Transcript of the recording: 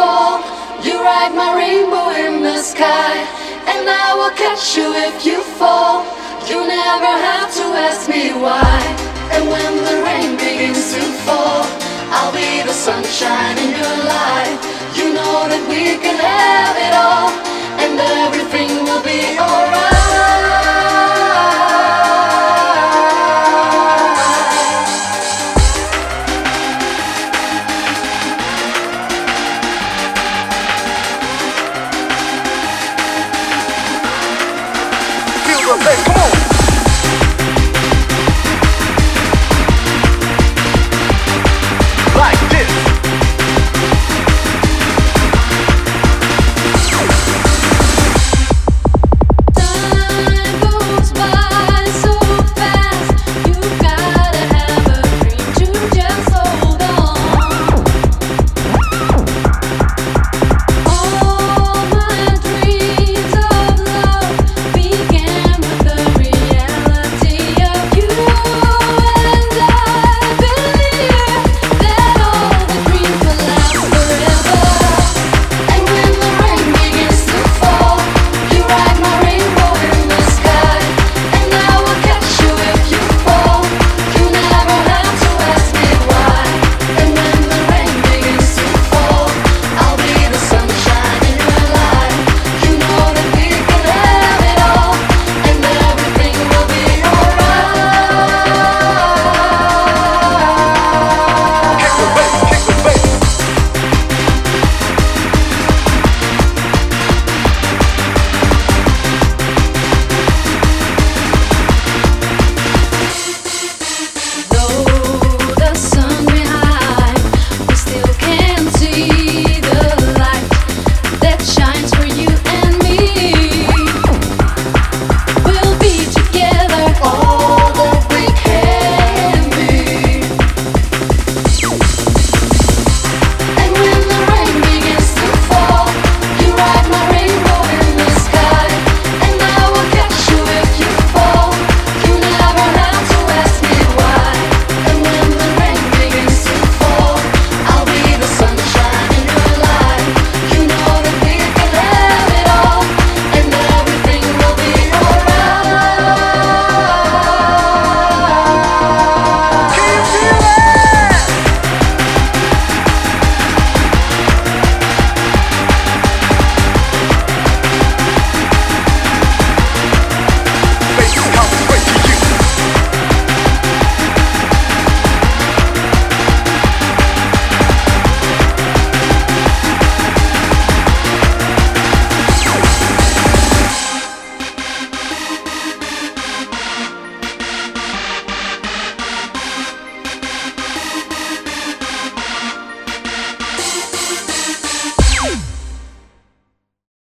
fall. You ride my rainbow in the sky, and I will catch you if you fall. You never have to ask me why. And when the rain begins to fall, I'll be the sunshine in your life. You know that we can